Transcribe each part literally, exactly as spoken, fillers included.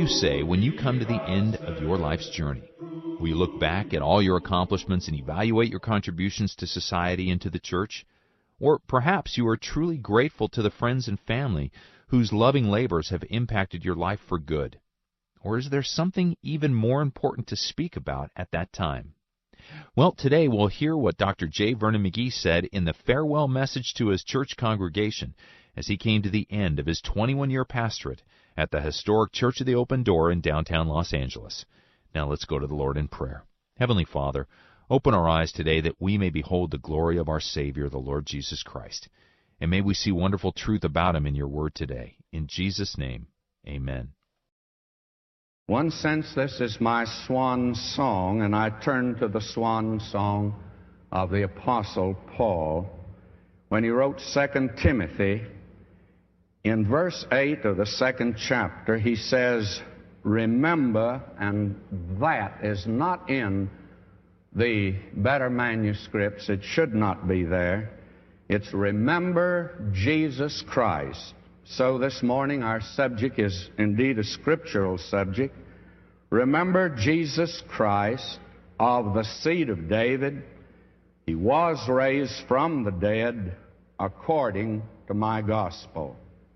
you say when you come to the end of your life's journey? Will you look back at all your accomplishments and evaluate your contributions to society and to the church? Or perhaps you are truly grateful to the friends and family whose loving labors have impacted your life for good. Or is there something even more important to speak about at that time? Well, today we'll hear what Doctor J. Vernon McGee said in the farewell message to his church congregation as he came to the end of his twenty-one-year pastorate at the historic Church of the Open Door in downtown Los Angeles. Now let's go to the Lord in prayer. Heavenly Father, open our eyes today that we may behold the glory of our Savior, the Lord Jesus Christ. And may we see wonderful truth about Him in your word today. In Jesus' name, amen. One sense, this is my swan song, and I turn to the swan song of the Apostle Paul when he wrote Second Timothy. In verse eight of the second chapter, he says, remember, and that is not in the better manuscripts. It should not be there. It's remember Jesus Christ. So this morning our subject is indeed a scriptural subject. Remember Jesus Christ, of the seed of David. He was raised from the dead according to my gospel.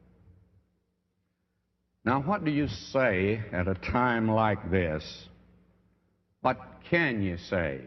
Now, what do you say at a time like this? What can you say?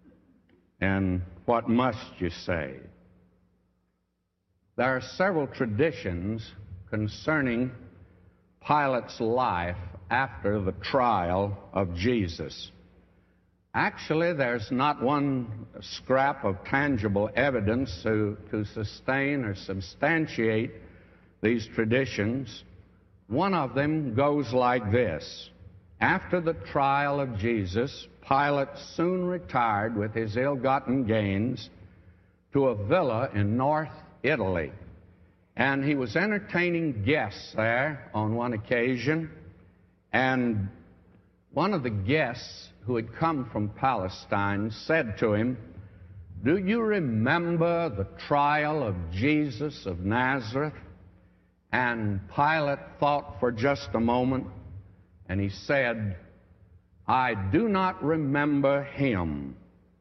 And what must you say? There are several traditions concerning Pilate's life after the trial of Jesus. Actually, there's not one scrap of tangible evidence to, to sustain or substantiate these traditions. One of them goes like this. After the trial of Jesus, Pilate soon retired with his ill-gotten gains to a villa in North Italy. And he was entertaining guests there on one occasion. And one of the guests who had come from Palestine said to him, do you remember the trial of Jesus of Nazareth? And Pilate thought for just a moment, and he said, I do not remember him.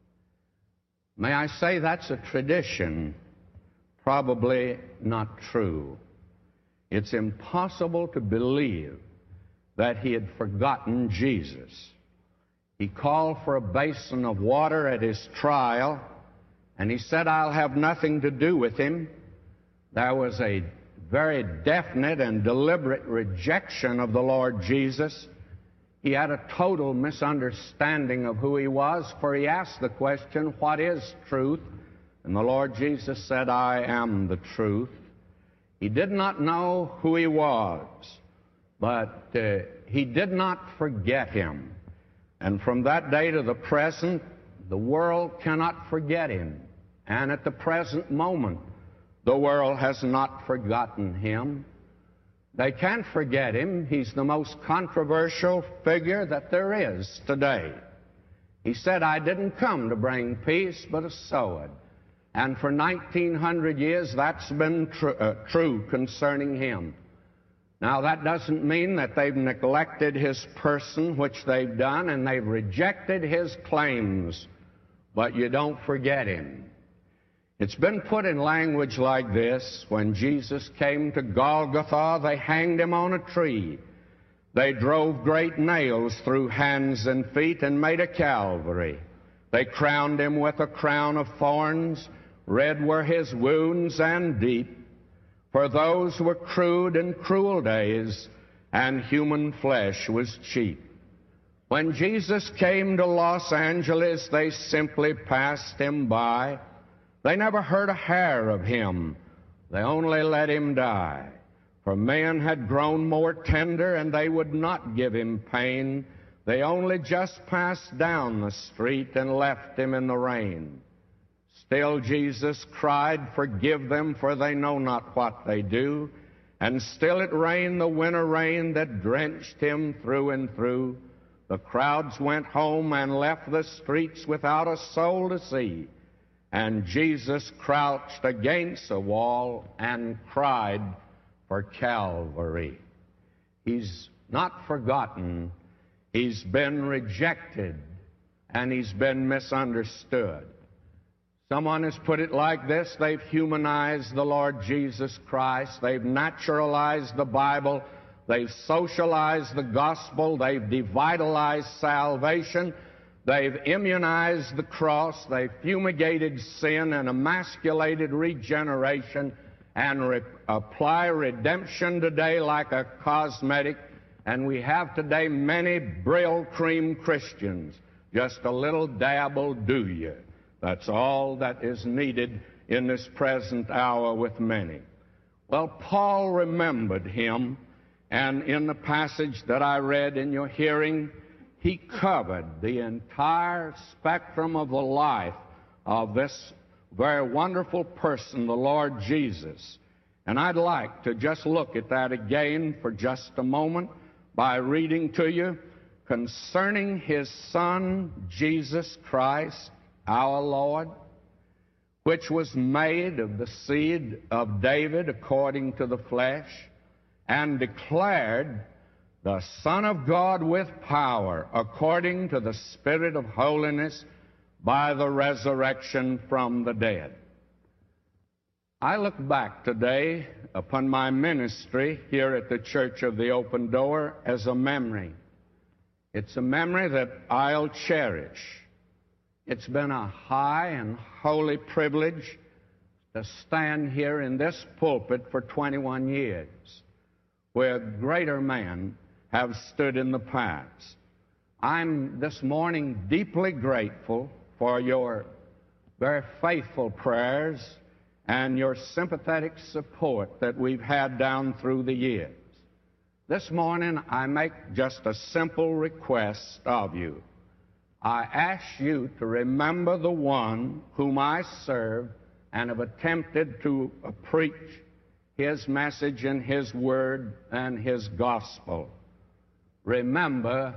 May I say that's a tradition? Probably not true. It's impossible to believe that he had forgotten Jesus. He called for a basin of water at his trial, and he said, I'll have nothing to do with him. There was a very definite and deliberate rejection of the Lord Jesus. He had a total misunderstanding of who he was, for he asked the question, what is truth? And the Lord Jesus said, I am the truth. He did not know who he was, but uh, he did not forget him. And from that day to the present, the world cannot forget him. And at the present moment, the world has not forgotten him. They can't forget him. He's the most controversial figure that there is today. He said, I didn't come to bring peace, but a sword. And for nineteen hundred years, that's been tr- uh, true concerning him. Now, that doesn't mean that they've neglected his person, which they've done, and they've rejected his claims. But you don't forget him. It's been put in language like this. When Jesus came to Golgotha, they hanged him on a tree. They drove great nails through hands and feet and made a Calvary. They crowned him with a crown of thorns. Red were his wounds and deep. For those were crude and cruel days, and human flesh was cheap. When Jesus came to Los Angeles, they simply passed him by. They never heard a hair of him. They only let him die. For men had grown more tender, and they would not give him pain. They only just passed down the street and left him in the rain. Still Jesus cried, forgive them, for they know not what they do. And still it rained the winter rain that drenched him through and through. The crowds went home and left the streets without a soul to see. And Jesus crouched against a wall and cried for Calvary. He's not forgotten. He's been rejected, and he's been misunderstood. Someone has put it like this: they've humanized the Lord Jesus Christ, they've naturalized the Bible, they've socialized the gospel, they've devitalized salvation, they've immunized the cross, they've fumigated sin and emasculated regeneration, and re- apply redemption today like a cosmetic. And we have today many Brill cream Christians. Just a little dab will do you. That's all that is needed in this present hour with many. Well, Paul remembered him, and in the passage that I read in your hearing, he covered the entire spectrum of the life of this very wonderful person, the Lord Jesus. And I'd like to just look at that again for just a moment by reading to you concerning his Son, Jesus Christ, our Lord, which was made of the seed of David according to the flesh, and declared the Son of God with power according to the Spirit of holiness by the resurrection from the dead. I look back today upon my ministry here at the Church of the Open Door as a memory. It's a memory that I'll cherish. It's been a high and holy privilege to stand here in this pulpit for twenty-one years, where greater men have stood in the past. I'm this morning deeply grateful for your very faithful prayers and your sympathetic support that we've had down through the years. This morning, I make just a simple request of you. I ask you to remember the one whom I serve and have attempted to uh, preach his message and his word and his gospel. Remember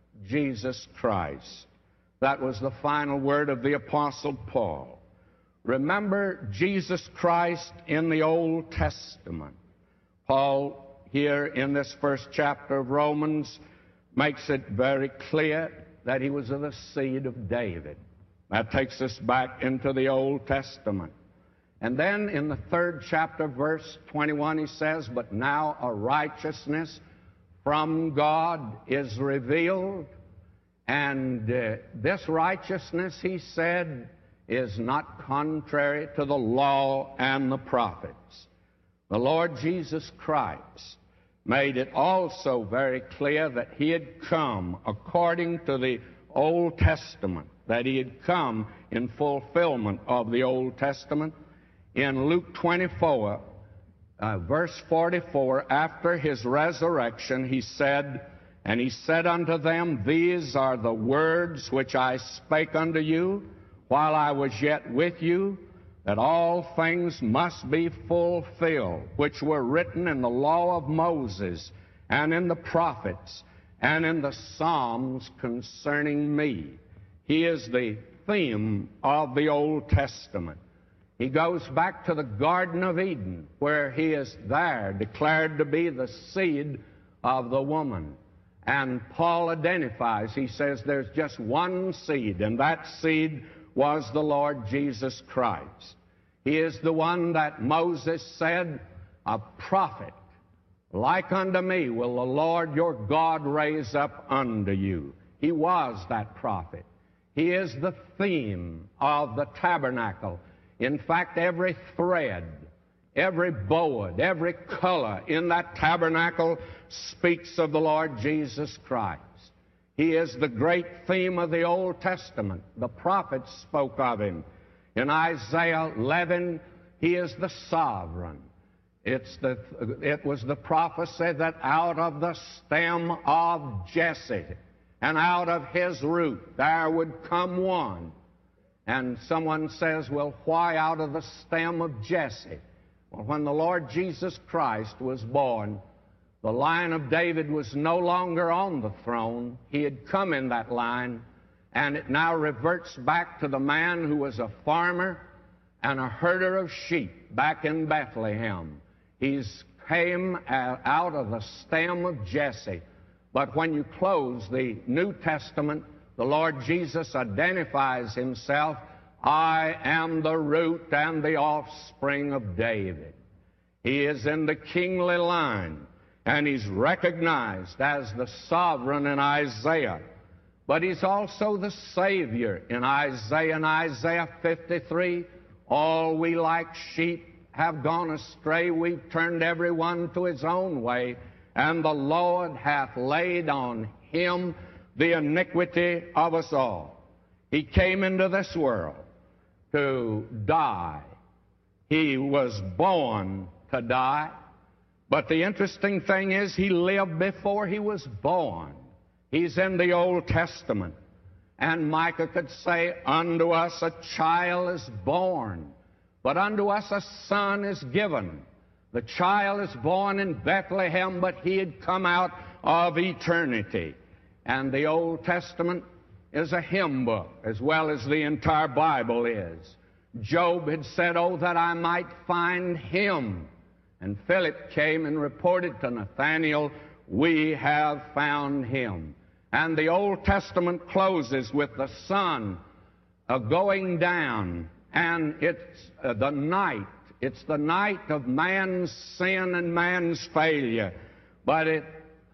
Jesus Christ. That was the final word of the Apostle Paul. Remember Jesus Christ in the Old Testament. Paul, here in this first chapter of Romans, makes it very clear that he was of the seed of David. That takes us back into the Old Testament. And then in the third chapter, verse twenty-one, he says, "But now a righteousness from God is revealed." And uh, this righteousness, he said, is not contrary to the law and the prophets. The Lord Jesus Christ made it also very clear that he had come according to the Old Testament, that he had come in fulfillment of the Old Testament. In Luke twenty-four, uh, verse forty-four, after his resurrection, he said, "And he said unto them, These are the words which I spake unto you while I was yet with you, that all things must be fulfilled, which were written in the law of Moses, and in the prophets, and in the Psalms concerning me." He is the theme of the Old Testament. He goes back to the Garden of Eden, where he is there declared to be the seed of the woman. And Paul identifies, he says there's just one seed, and that seed was the Lord Jesus Christ. He is the one that Moses said, "A prophet like unto me will the Lord your God raise up unto you." He was that prophet. He is the theme of the tabernacle. In fact, every thread, every board, every color in that tabernacle speaks of the Lord Jesus Christ. He is the great theme of the Old Testament. The prophets spoke of him. In Isaiah eleven, he is the sovereign. It's the, it was the prophecy that out of the stem of Jesse and out of his root there would come one. And someone says, well, why out of the stem of Jesse? Well, when the Lord Jesus Christ was born, the line of David was no longer on the throne. He had come in that line, and it now reverts back to the man who was a farmer and a herder of sheep back in Bethlehem. He's came out of the stem of Jesse, But when you close the New Testament, the Lord Jesus identifies himself, I am the root and the offspring of David. He is in the kingly line, and he's recognized as the sovereign in Isaiah. But he's also the Savior in Isaiah. In Isaiah fifty-three, all we like sheep have gone astray. We've turned every one to his own way, and the Lord hath laid on him the iniquity of us all. He came into this world to die. He was born to die. But the interesting thing is, he lived before he was born. He's in the Old Testament. And Micah could say, unto us a child is born, but unto us a son is given. The child is born in Bethlehem, but he had come out of eternity. And the Old Testament is a hymn book, as well as the entire Bible is. Job had said, oh, that I might find him. And Philip came and reported to Nathanael, we have found him. And the Old Testament closes with the sun uh, going down, and it's uh, the night. It's the night of man's sin and man's failure. But it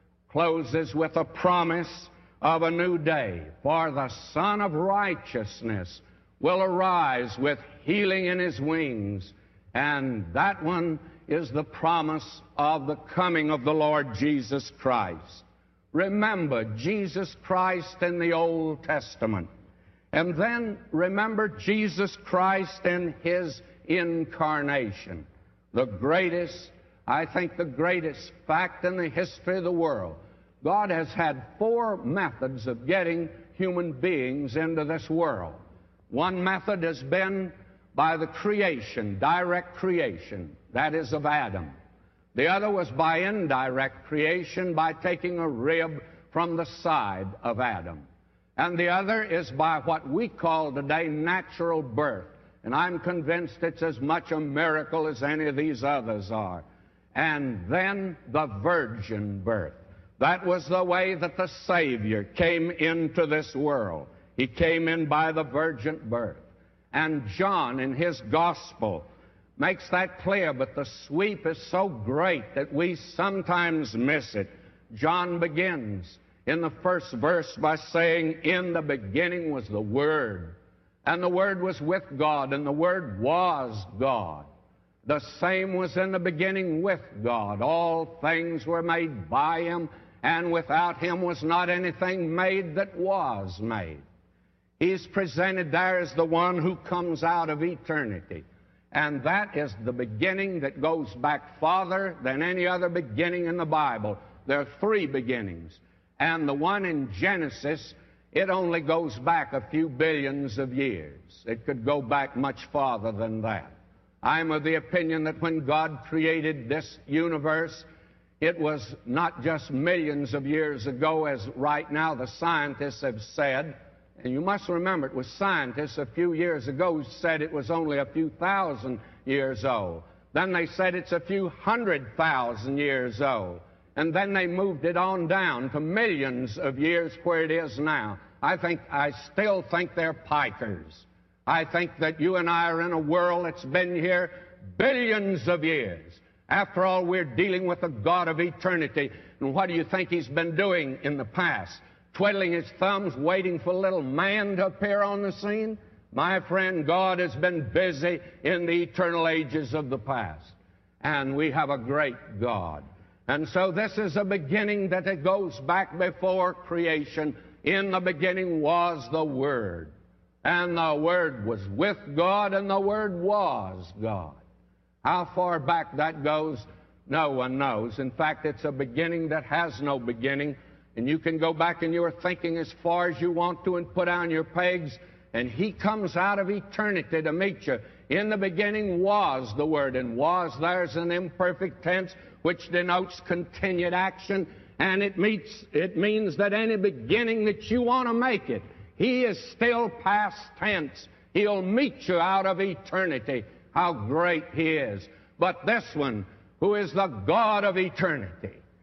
closes with a promise of a new day. For the Son of Righteousness will arise with healing in his wings. And that one is the promise of the coming of the Lord Jesus Christ. Remember Jesus Christ in the Old Testament. And then remember Jesus Christ in his incarnation. The greatest, I think the greatest fact in the history of the world. God has had four methods of getting human beings into this world. One method has been by the creation, direct creation, that is of Adam. The other was by indirect creation, by taking a rib from the side of Adam. And the other is by what we call today natural birth. And I'm convinced it's as much a miracle as any of these others are. And then the virgin birth. That was the way that the Savior came into this world. He came in by the virgin birth. And John, in his gospel, makes that clear, but the sweep is so great that we sometimes miss it. John begins in the first verse by saying, in the beginning was the Word, and the Word was with God, and the Word was God. The same was in the beginning with God. All things were made by him, and without him was not anything made that was made. He's presented there as the one who comes out of eternity. And that is the beginning that goes back farther than any other beginning in the Bible. There are three beginnings. And the one in Genesis, it only goes back a few billions of years. It could go back much farther than that. I'm of the opinion that when God created this universe, it was not just millions of years ago, as right now the scientists have said. And you must remember, it was scientists a few years ago who said it was only a few thousand years old. Then they said it's a few hundred thousand years old. And then they moved it on down to millions of years where it is now. I think, I still think they're pikers. I think that you and I are in a world that's been here billions of years. After all, we're dealing with the God of eternity. And what do you think he's been doing in the past? Twiddling his thumbs, waiting for a little man to appear on the scene? My friend, God has been busy in the eternal ages of the past. And we have a great God. And so this is a beginning that it goes back before creation. In the beginning was the Word. And the Word was with God, and the Word was God. How far back that goes, no one knows. In fact, it's a beginning that has no beginning. And you can go back in your thinking as far as you want to and put down your pegs, and he comes out of eternity to meet you. In the beginning was the Word, and was there's an imperfect tense which denotes continued action, and it, meets, it means that any beginning that you want to make it, he is still past tense. He'll meet you out of eternity. How great he is. But this one, who is the God of eternity,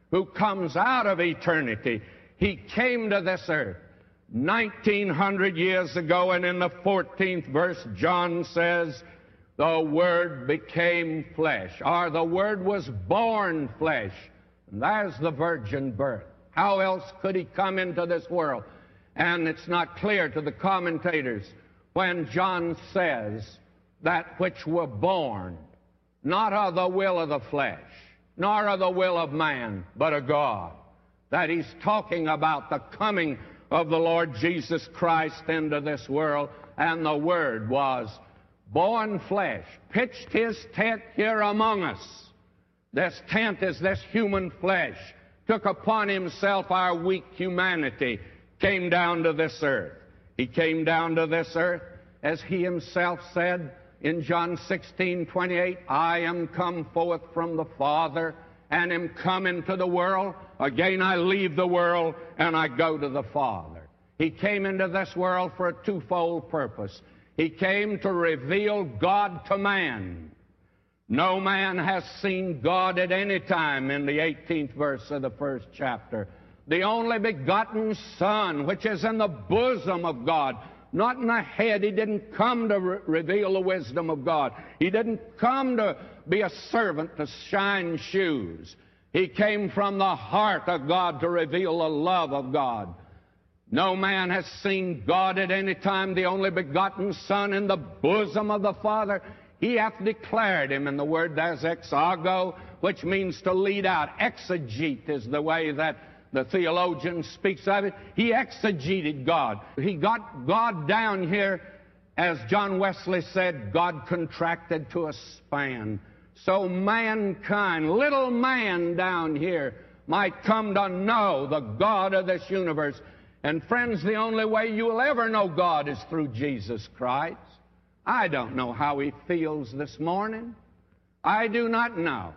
who comes out of eternity. He came to this earth nineteen hundred years ago, and in the fourteenth verse, John says, the Word became flesh, or the Word was born flesh. And there's the virgin birth. How else could he come into this world? And it's not clear to the commentators when John says that which were born, not of the will of the flesh, nor of the will of man, but of God. That he's talking about the coming of the Lord Jesus Christ into this world, and the Word was born flesh, pitched his tent here among us. This tent is this human flesh, took upon himself our weak humanity, came down to this earth. He came down to this earth, as he himself said in John sixteen twenty-eight, I am come forth from the Father, and am come into the world. Again I leave the world, and I go to the Father. He came into this world for a twofold purpose. He came to reveal God to man. No man has seen God at any time, in the eighteenth verse of the first chapter. The only begotten Son, which is in the bosom of God, not in the head. He didn't come to re- reveal the wisdom of God. He didn't come to be a servant to shine shoes. He came from the heart of God to reveal the love of God. No man has seen God at any time, the only begotten Son in the bosom of the Father. He hath declared him, and the word there's exago, which means to lead out. Exegete is the way that the theologian speaks of it. He exegeted God. He got God down here, as John Wesley said, God contracted to a span. So mankind, little man down here, might come to know the God of this universe. And friends, the only way you'll ever know God is through Jesus Christ. I don't know how he feels this morning. I do not know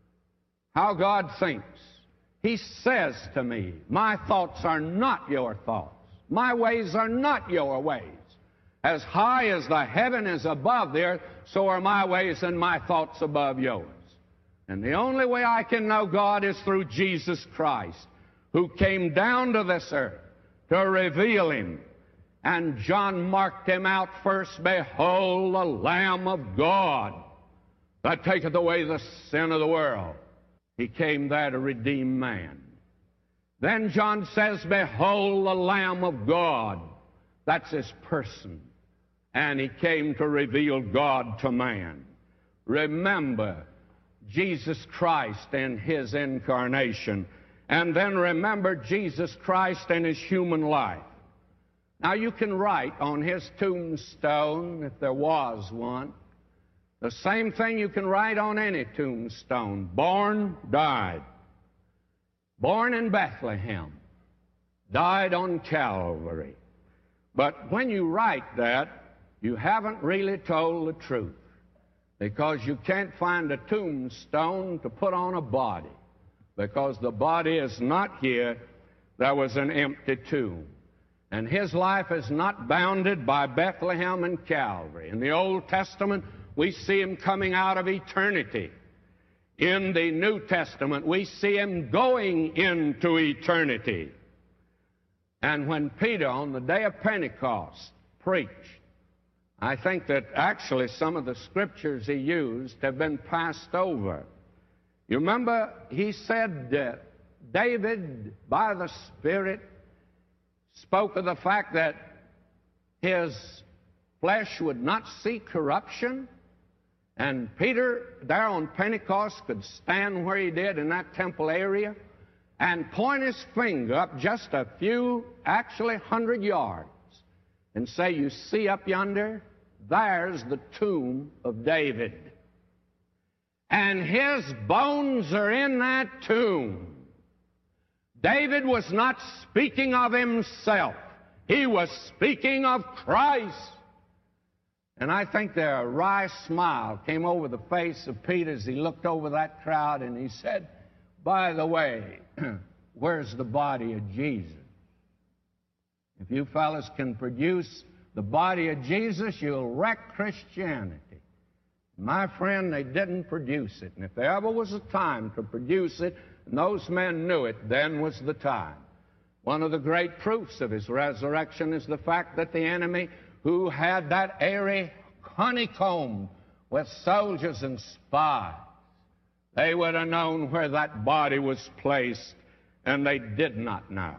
how God thinks. He says to me, my thoughts are not your thoughts. My ways are not your ways. As high as the heaven is above the earth, so are my ways and my thoughts above yours. And the only way I can know God is through Jesus Christ, who came down to this earth to reveal him. And John marked him out first, behold, the Lamb of God that taketh away the sin of the world. He came there to redeem man. Then John says, behold, the Lamb of God. That's his person. And he came to reveal God to man. Remember Jesus Christ and his incarnation. And then remember Jesus Christ and his human life. Now you can write on his tombstone, if there was one, the same thing you can write on any tombstone. Born, died. Born in Bethlehem. Died on Calvary. But when you write that, you haven't really told the truth. Because you can't find a tombstone to put on a body. Because the body is not here. There was an empty tomb. And his life is not bounded by Bethlehem and Calvary. In the Old Testament, we see him coming out of eternity. In the New Testament, we see him going into eternity. And when Peter, on the day of Pentecost, preached, I think that actually some of the scriptures he used have been passed over. You remember, he said, uh, David, by the Spirit, spoke of the fact that his flesh would not see corruption. And Peter, there on Pentecost, could stand where he did in that temple area and point his finger up just a few, actually hundred yards, and say, you see up yonder, there's the tomb of David. And his bones are in that tomb. David was not speaking of himself. He was speaking of Christ. And I think there a wry smile came over the face of Peter as he looked over that crowd, and he said, by the way, where's the body of Jesus? If you fellas can produce the body of Jesus, you'll wreck Christianity. My friend, they didn't produce it. And if there ever was a time to produce it, And those men knew it. Then was the time. One of the great proofs of his resurrection is the fact that the enemy, who had that area honeycombed with soldiers and spies, they would have known where that body was placed, and they did not know.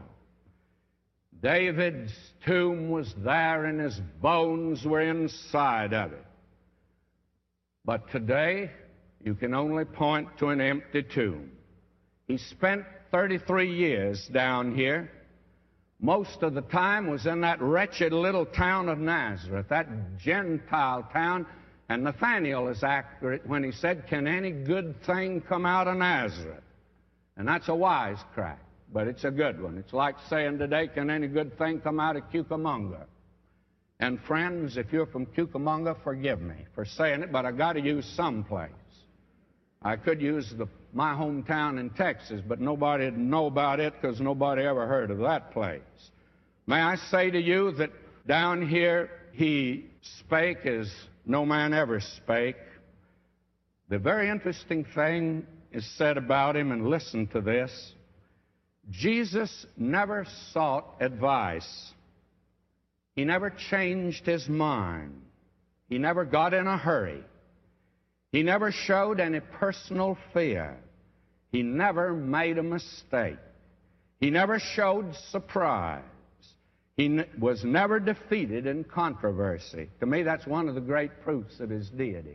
David's tomb was there, and his bones were inside of it. But today, you can only point to an empty tomb. He spent thirty-three years down here. Most of the time was in that wretched little town of Nazareth, that Gentile town. And Nathaniel is accurate when he said, "Can any good thing come out of Nazareth?" And that's a wise crack, but it's a good one. It's like saying today, "Can any good thing come out of Cucamonga?" And friends, if you're from Cucamonga, forgive me for saying it, but I got to use some place. I could use the, my hometown in Texas, but nobody'd know about it because nobody ever heard of that place. May I say to you that down here he spake as no man ever spake. The very interesting thing is said about him, and listen to this. Jesus never sought advice. He never changed his mind. He never got in a hurry. He never showed any personal fear. He never made a mistake. He never showed surprise. He n- was never defeated in controversy. To me, that's one of the great proofs of his deity.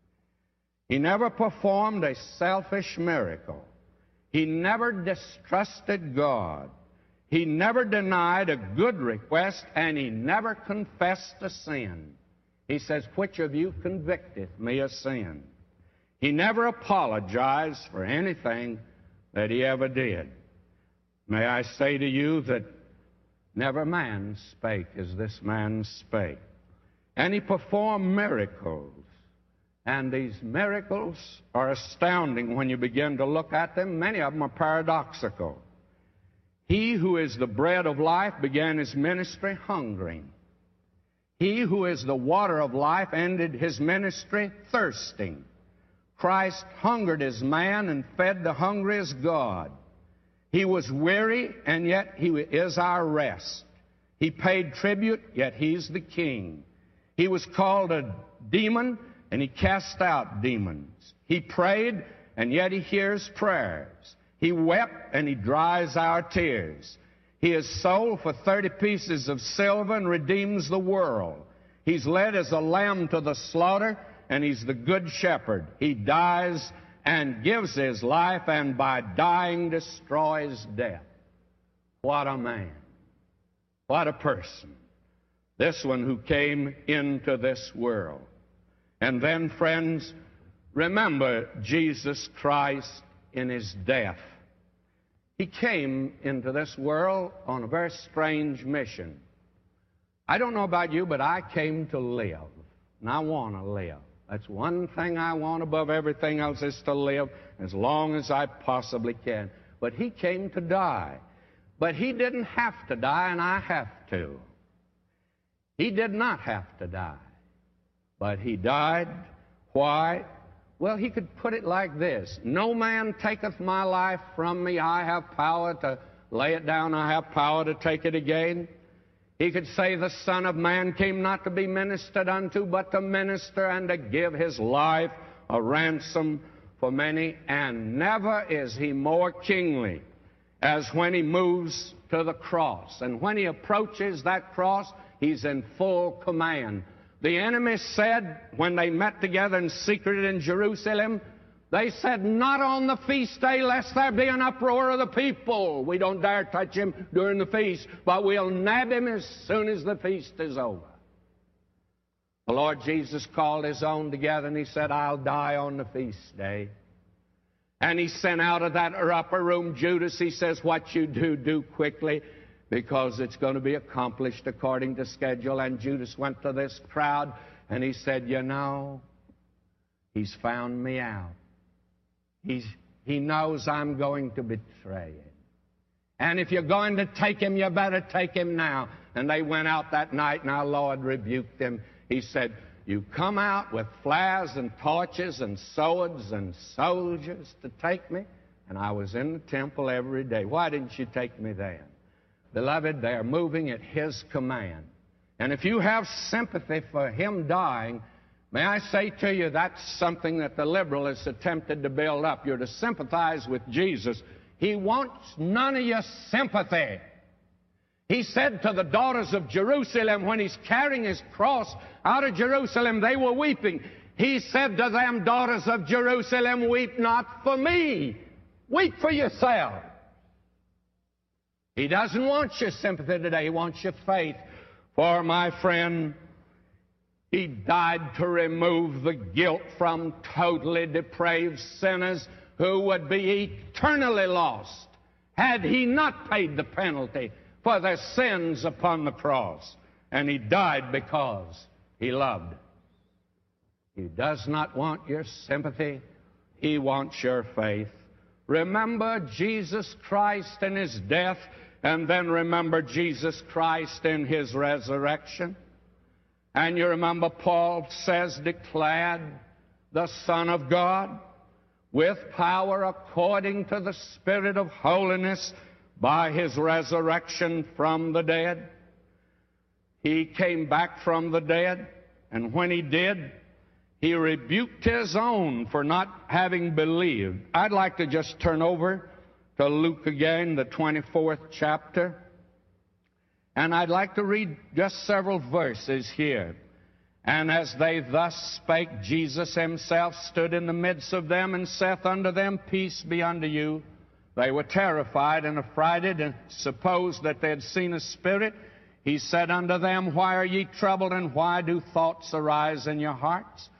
He never performed a selfish miracle. He never distrusted God. He never denied a good request, and he never confessed a sin. He says, "Which of you convicteth me of sin?" He never apologized for anything that he ever did. May I say to you that never man spake as this man spake. And he performed miracles. And these miracles are astounding when you begin to look at them. Many of them are paradoxical. He who is the bread of life began his ministry hungering. He who is the water of life ended his ministry thirsting. Christ hungered as man and fed the hungry as God. He was weary, and yet he is our rest. He paid tribute, yet he's the king. He was called a demon, and he cast out demons. He prayed, and yet he hears prayers. He wept, and he dries our tears. He is sold for thirty pieces of silver and redeems the world. He's led as a lamb to the slaughter, and he's the good shepherd. He dies and gives his life, and by dying destroys death. What a man. What a person. This one who came into this world. And then, friends, remember Jesus Christ in his death. He came into this world on a very strange mission. I don't know about you, but I came to live, and I want to live. That's one thing I want above everything else, is to live as long as I possibly can. But he came to die. But he didn't have to die, and I have to. He did not have to die. But he died. Why? Well, he could put it like this. No man taketh my life from me. I have power to lay it down. I have power to take it again. He could say the Son of Man came not to be ministered unto, but to minister and to give his life a ransom for many. And never is he more kingly as when he moves to the cross. And when he approaches that cross, he's in full command. The enemy said, when they met together in secret in Jerusalem, they said, "Not on the feast day, lest there be an uproar of the people. We don't dare touch him during the feast, but we'll nab him as soon as the feast is over." The Lord Jesus called his own together, and he said, "I'll die on the feast day." And he sent out of that upper room Judas. He says, "What you do, do quickly, because it's going to be accomplished according to schedule." And Judas went to this crowd, and he said, "You know, he's found me out. He's, he knows I'm going to betray him. And if you're going to take him, you better take him now." And they went out that night, and our Lord rebuked them. He said, "You come out with flares and torches and swords and soldiers to take me, and I was in the temple every day. Why didn't you take me then? Beloved, they are moving at His command. And if you have sympathy for Him dying, may I say to you, that's something that the liberal has attempted to build up. You're to sympathize with Jesus. He wants none of your sympathy. He said to the daughters of Jerusalem, when He's carrying His cross out of Jerusalem, they were weeping. He said to them, daughters of Jerusalem, weep not for me. Weep for yourself. He doesn't want your sympathy today. He wants your faith. For, my friend, He died to remove the guilt from totally depraved sinners who would be eternally lost had He not paid the penalty for their sins upon the cross. And He died because He loved. He does not want your sympathy. He wants your faith. Remember Jesus Christ and His death, and then remember Jesus Christ in His resurrection. And you remember Paul says, declared the Son of God with power according to the Spirit of holiness by His resurrection from the dead. He came back from the dead, and when He did, He rebuked His own for not having believed. I'd like to just turn over to Luke again, the twenty-fourth chapter. And I'd like to read just several verses here. And as they thus spake, Jesus Himself stood in the midst of them, and saith unto them, Peace be unto you. They were terrified and affrighted, and supposed that they had seen a spirit. He said unto them, Why are ye troubled, and why do thoughts arise in your hearts?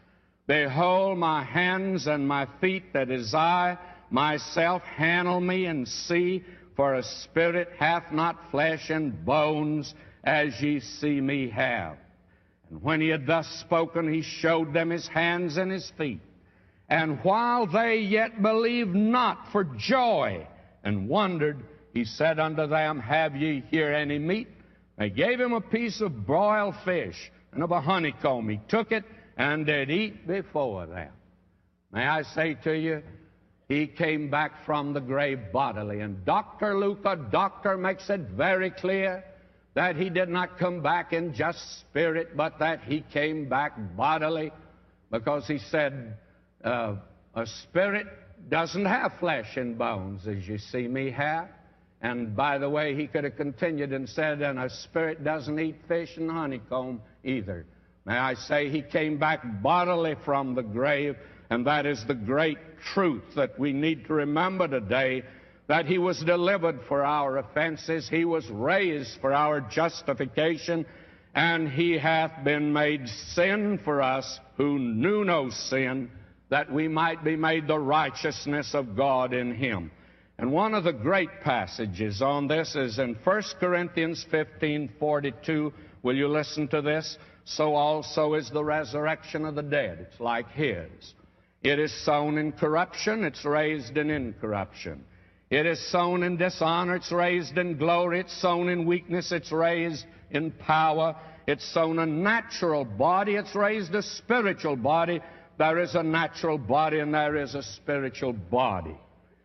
Behold my hands and my feet, that is I myself. Handle me and see, for a spirit hath not flesh and bones, as ye see me have. And when He had thus spoken, He showed them His hands and His feet. And while they yet believed not for joy and wondered, He said unto them, Have ye here any meat? They gave Him a piece of broiled fish and of a honeycomb. He took it and did eat before them. May I say to you, He came back from the grave bodily. And Doctor Luke, a doctor, makes it very clear that He did not come back in just spirit, but that He came back bodily, because he said, uh, a spirit doesn't have flesh and bones, as you see me have. And by the way, he could have continued and said, and a spirit doesn't eat fish and honeycomb either. May I say, He came back bodily from the grave, and that is the great truth that we need to remember today, that He was delivered for our offenses, He was raised for our justification, and He hath been made sin for us who knew no sin, that we might be made the righteousness of God in Him. And one of the great passages on this is in First Corinthians fifteen forty-two. Will you listen to this? So also is the resurrection of the dead. It's like His. It is sown in corruption, it's raised in incorruption. It is sown in dishonor, it's raised in glory. It's sown in weakness, it's raised in power. It's sown a natural body, it's raised a spiritual body. There is a natural body and there is a spiritual body.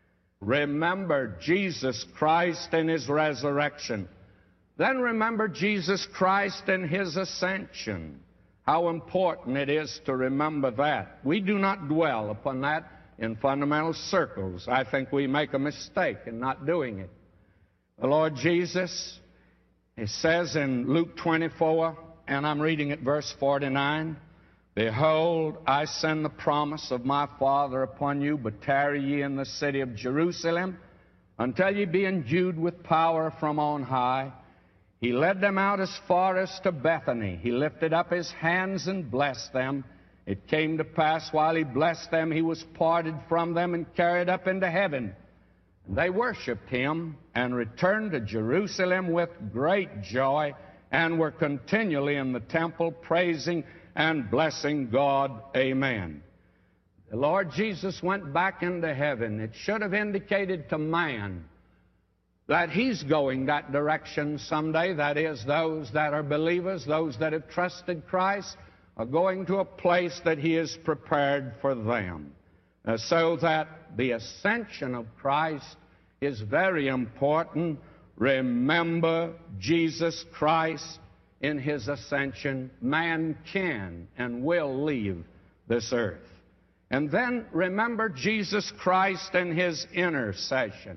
Remember Jesus Christ and His resurrection. Then remember Jesus Christ and His ascension. How important it is to remember that. We do not dwell upon that in fundamental circles. I think we make a mistake in not doing it. The Lord Jesus, it says in Luke twenty-four, and I'm reading at verse forty-nine, Behold, I send the promise of my Father upon you, but tarry ye in the city of Jerusalem until ye be endued with power from on high. He led them out as far as to Bethany. He lifted up His hands and blessed them. It came to pass, while He blessed them, He was parted from them and carried up into heaven. And they worshipped Him and returned to Jerusalem with great joy, and were continually in the temple praising and blessing God. Amen. The Lord Jesus went back into heaven. It should have indicated to man that He's going that direction someday. That is, those that are believers, those that have trusted Christ, are going to a place that He has prepared for them. Uh, so that the ascension of Christ is very important. Remember Jesus Christ in His ascension. Man can and will leave this earth. And then remember Jesus Christ in His intercession.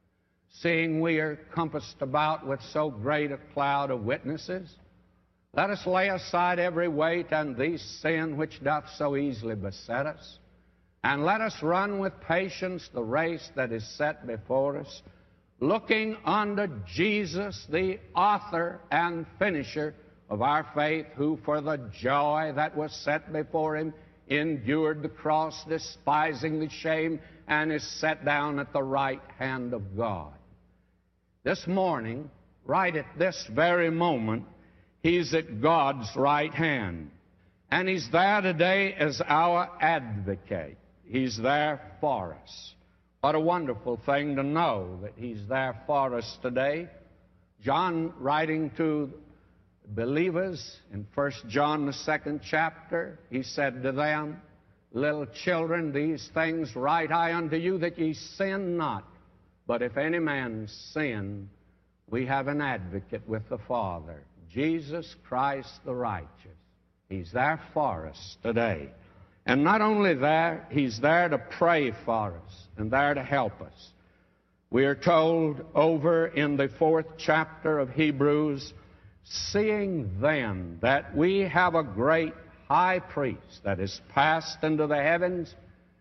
Seeing we are compassed about with so great a cloud of witnesses, let us lay aside every weight and the sin which doth so easily beset us, and let us run with patience the race that is set before us, looking unto Jesus, the author and finisher of our faith, who for the joy that was set before Him endured the cross, despising the shame, and is set down at the right hand of God. This morning, right at this very moment, He's at God's right hand. And He's there today as our advocate. He's there for us. What a wonderful thing to know that He's there for us today. John, writing to believers in First John, the second chapter, he said to them, "Little children, these things write I unto you, that ye sin not. But if any man sin, we have an advocate with the Father, Jesus Christ the righteous." He's there for us today. And not only there, He's there to pray for us and there to help us. We are told over in the fourth chapter of Hebrews, "Seeing then that we have a great high priest that is passed into the heavens,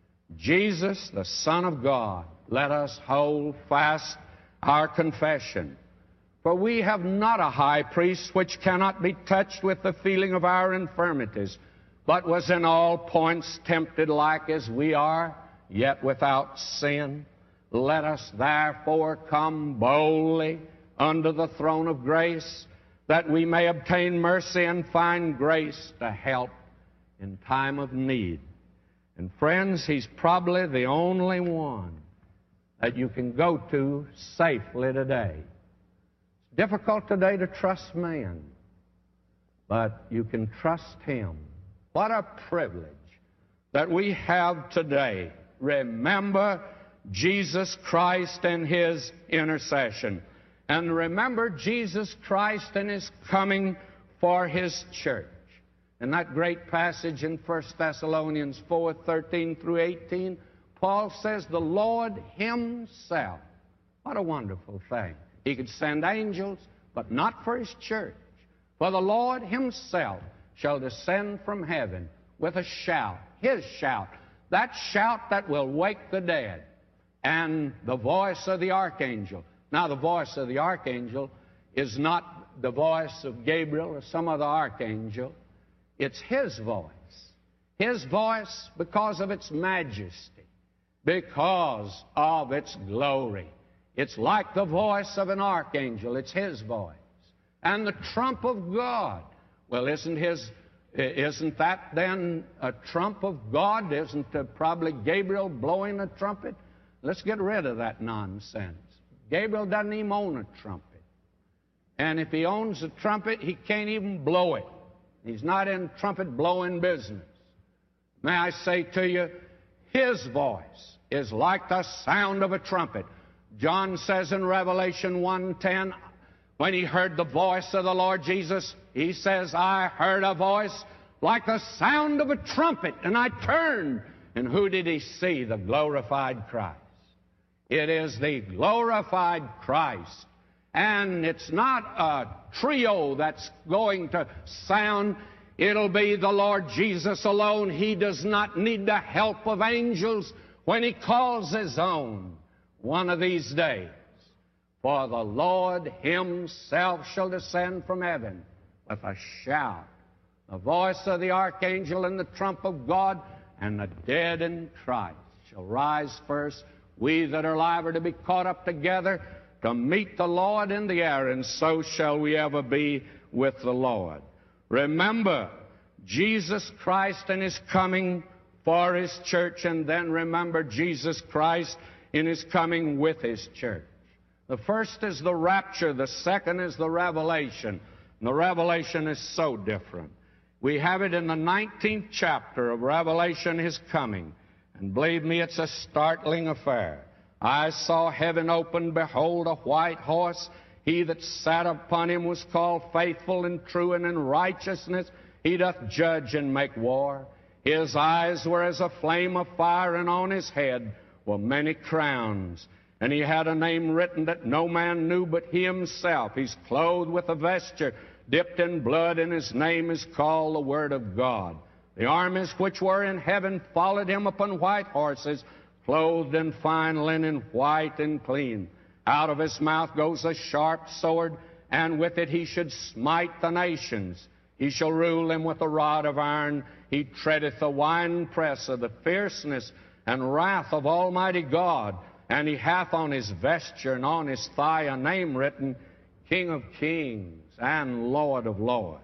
Jesus, the Son of God, let us hold fast our confession. For we have not a high priest which cannot be touched with the feeling of our infirmities, but was in all points tempted like as we are, yet without sin. Let us therefore come boldly unto the throne of grace, that we may obtain mercy and find grace to help in time of need." And friends, He's probably the only one that you can go to safely today. It's difficult today to trust man, but you can trust Him. What a privilege that we have today. Remember Jesus Christ and His intercession. And remember Jesus Christ and His coming for His church. In that great passage in First Thessalonians four, thirteen through eighteen, Paul says, the Lord Himself. What a wonderful thing. He could send angels, but not for His church. For the Lord Himself shall descend from heaven with a shout, His shout, that shout that will wake the dead, and the voice of the archangel. Now, the voice of the archangel is not the voice of Gabriel or some other archangel. It's His voice. His voice because of its majesty, because of its glory. It's like the voice of an archangel. It's His voice. And the trump of God. Well, isn't His, isn't that then a trump of God? Isn't uh, probably Gabriel blowing a trumpet? Let's get rid of that nonsense. Gabriel doesn't even own a trumpet. And if he owns a trumpet, he can't even blow it. He's not in trumpet blowing business. May I say to you, His voice is like the sound of a trumpet. John says in Revelation one ten, when he heard the voice of the Lord Jesus, he says, I heard a voice like the sound of a trumpet, and I turned. And who did he see? The glorified Christ. It is the glorified Christ. And it's not a trio that's going to sound. It'll be the Lord Jesus alone. He does not need the help of angels when He calls His own one of these days. For the Lord Himself shall descend from heaven with a shout, the voice of the archangel and the trump of God, and the dead in Christ shall rise first. We that are alive are to be caught up together to meet the Lord in the air, and so shall we ever be with the Lord. Remember Jesus Christ and His coming for His church, and then remember Jesus Christ in His coming with His church. The first is the rapture. The second is the revelation. And the revelation is so different. We have it in the nineteenth chapter of Revelation, His coming. And believe me, it's a startling affair. I saw heaven open, behold, a white horse. He that sat upon him was called Faithful and True, and in righteousness he doth judge and make war. His eyes were as a flame of fire, and on his head were many crowns. And he had a name written that no man knew but he himself. He's clothed with a vesture dipped in blood, and his name is called the Word of God. The armies which were in heaven followed him upon white horses, clothed in fine linen, white and clean. Out of his mouth goes a sharp sword, and with it he should smite the nations. He shall rule them with a rod of iron. He treadeth the winepress of the fierceness and wrath of Almighty God. And he hath on his vesture and on his thigh a name written, King of Kings and Lord of Lords.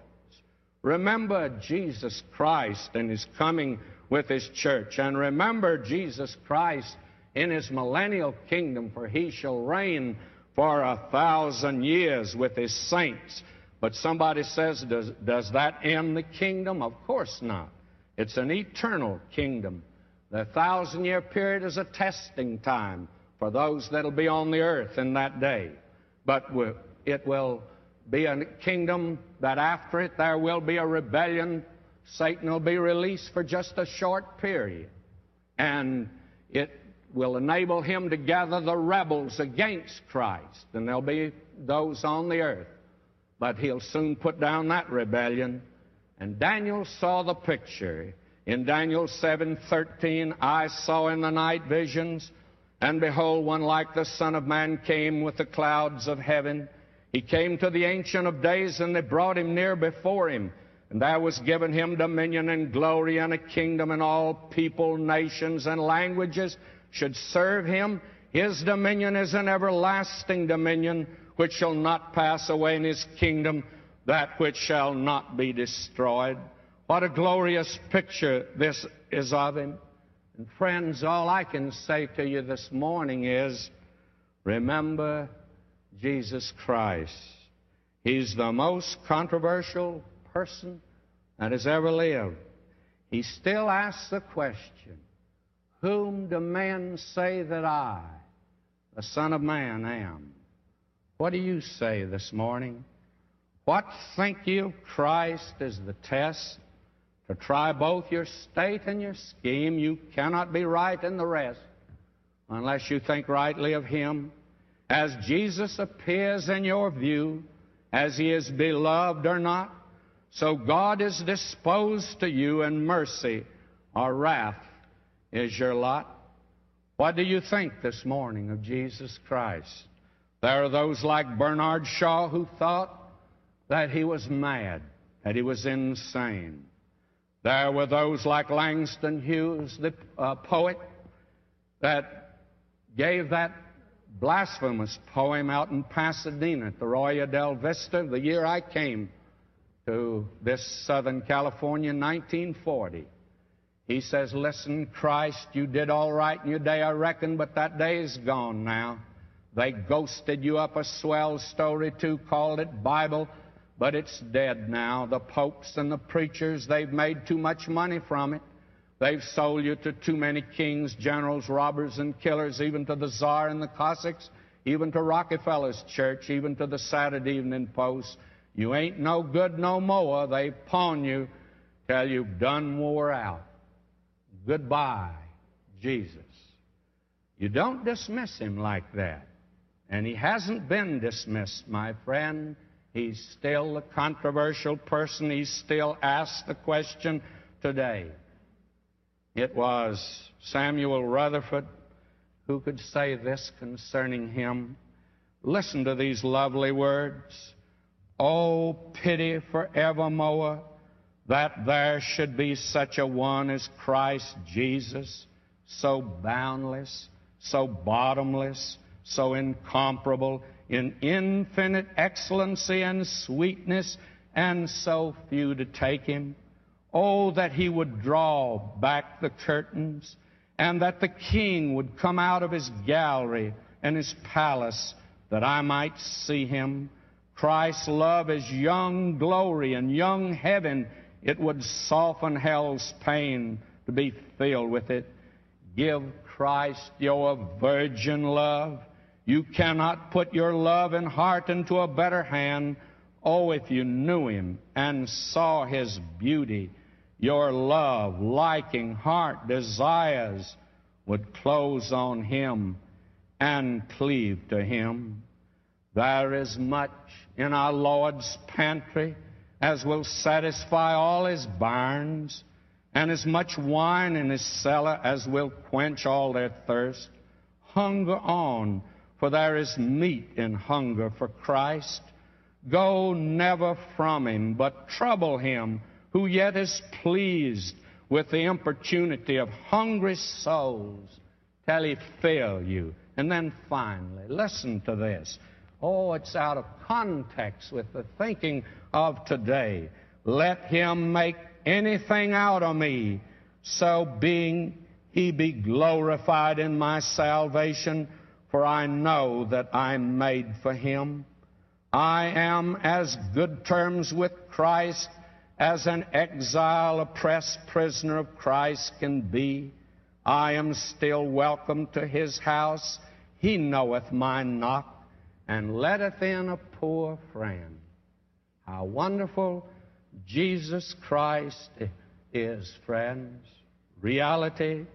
Remember Jesus Christ and his coming with his church. And remember Jesus Christ in his millennial kingdom, for he shall reign for a thousand years with his saints. But somebody says, does, does that end the kingdom? Of course not. It's an eternal kingdom. The thousand-year period is a testing time for those that will be on the earth in that day. But it will be a kingdom that after it there will be a rebellion. Satan will be released for just a short period. And it will enable him to gather the rebels against Christ. And there'll be those on the earth. But he'll soon put down that rebellion. And Daniel saw the picture. In Daniel seven thirteen, I saw in the night visions, and behold, one like the Son of Man came with the clouds of heaven. He came to the Ancient of Days, and they brought him near before him. And there was given him dominion and glory and a kingdom, and all people, nations, and languages should serve him. His dominion is an everlasting dominion, which shall not pass away, in his kingdom that which shall not be destroyed. What a glorious picture this is of him. And friends, all I can say to you this morning is, remember Jesus Christ. He's the most controversial person that has ever lived. He still asks the question, whom do men say that I, the Son of Man, am? What do you say this morning? What think you of Christ is the test to try both your state and your scheme? You cannot be right in the rest unless you think rightly of him. As Jesus appears in your view, as he is beloved or not, so God is disposed to you, and mercy or wrath is your lot. What do you think this morning of Jesus Christ? There are those like Bernard Shaw who thought that he was mad, that he was insane. There were those like Langston Hughes, the uh, poet, that gave that blasphemous poem out in Pasadena at the Arroyo del Vista the year I came to this Southern California in nineteen forty. He says, listen, Christ, you did all right in your day, I reckon, but that day is gone now. They ghosted you up a swell story, too, called it Bible, but it's dead now. The popes and the preachers, they've made too much money from it. They've sold you to too many kings, generals, robbers, and killers, even to the Tsar and the Cossacks, even to Rockefeller's church, even to the Saturday Evening Post. You ain't no good no more. They pawn you till you've done wore out. Goodbye, Jesus. You don't dismiss him like that. And he hasn't been dismissed, my friend. He's still a controversial person. He's still asked the question today. It was Samuel Rutherford who could say this concerning him. Listen to these lovely words. Oh, pity forevermore that there should be such a one as Christ Jesus, so boundless, so bottomless, so incomparable in infinite excellency and sweetness, and so few to take him. Oh, that he would draw back the curtains, and that the king would come out of his gallery and his palace, that I might see him. Christ's love is young glory and young heaven. It would soften hell's pain to be filled with it. give Christ your virgin love. You cannot put your love and heart into a better hand. Oh, if you knew Him and saw His beauty, your love, liking, heart, desires would close on Him and cleave to Him. There is much in our Lord's pantry as will satisfy all His barns, and as much wine in His cellar as will quench all their thirst. Hunger on, for there is meat in hunger for Christ. Go never from Him, but trouble Him, who yet is pleased with the importunity of hungry souls, till He fill you. And then finally, listen to this. Oh, it's out of context with the thinking of today. Let Him make anything out of me, so being He be glorified in my salvation, for I know that I'm made for Him. I am as good terms with Christ as an exile, oppressed prisoner of Christ can be. I am still welcome to His house. He knoweth my knock, and letteth in a poor friend. How wonderful Jesus Christ is, friends. Reality,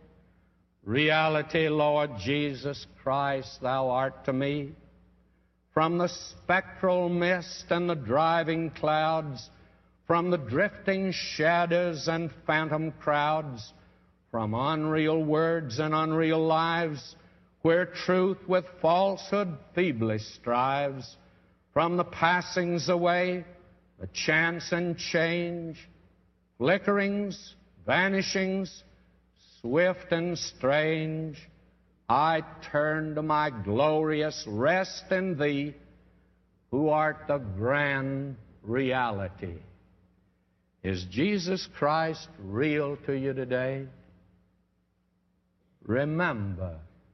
reality, Lord Jesus Christ, Thou art to me. From the spectral mist and the driving clouds, from the drifting shadows and phantom crowds, from unreal words and unreal lives, where truth with falsehood feebly strives, from the passings away, the chance and change, flickerings, vanishings, swift and strange, I turn to my glorious rest in Thee, who art the grand reality. Is Jesus Christ real to you today? Remember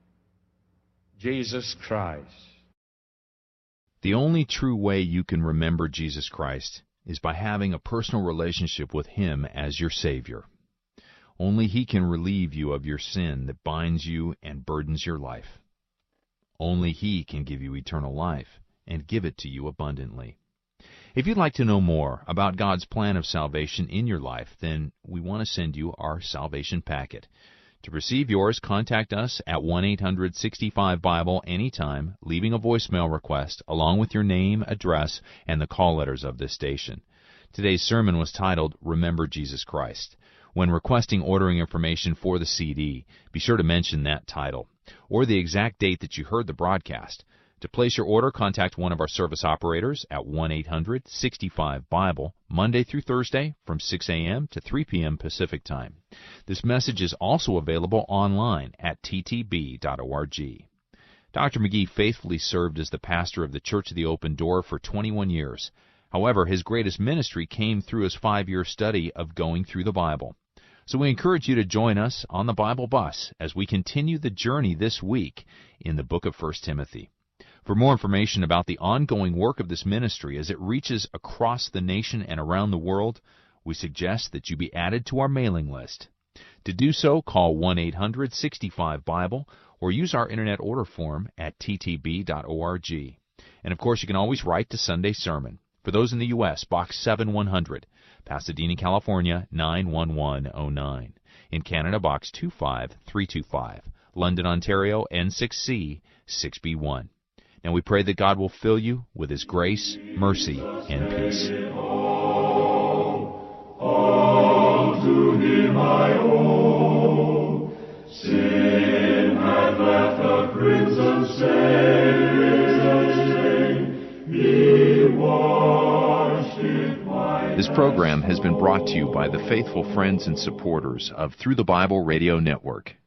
Jesus Christ. The only true way you can remember Jesus Christ is by having a personal relationship with Him as your Savior. Only He can relieve you of your sin that binds you and burdens your life. Only He can give you eternal life and give it to you abundantly. If you'd like to know more about God's plan of salvation in your life, then we want to send you our salvation packet. To receive yours, contact us at one eight hundred sixty-five Bible anytime, leaving a voicemail request along with your name, address, and the call letters of this station. Today's sermon was titled, Remember Jesus Christ. When requesting ordering information for the C D, be sure to mention that title or the exact date that you heard the broadcast. To place your order, contact one of our service operators at one eight hundred sixty-five Bible, Monday through Thursday from six a.m. to three p.m. Pacific Time. This message is also available online at t t b dot org. Doctor McGee faithfully served as the pastor of the Church of the Open Door for twenty-one years. However, his greatest ministry came through his five-year study of going through the Bible. So we encourage you to join us on the Bible Bus as we continue the journey this week in the book of First Timothy. For more information about the ongoing work of this ministry as it reaches across the nation and around the world, we suggest that you be added to our mailing list. To do so, call one eight hundred sixty-five Bible or use our Internet order form at t t b dot org. And of course, you can always write to Sunday Sermon. For those in the U S, Box seven one hundred, Pasadena, California, nine one one oh nine. In Canada, Box two five three two five. London, Ontario, N six C six B one. And we pray that God will fill you with His grace, mercy, and peace. All to Him I owe. Sin had left a crimson stain. He washed it white. This program has been brought to you by the faithful friends and supporters of Through the Bible Radio Network.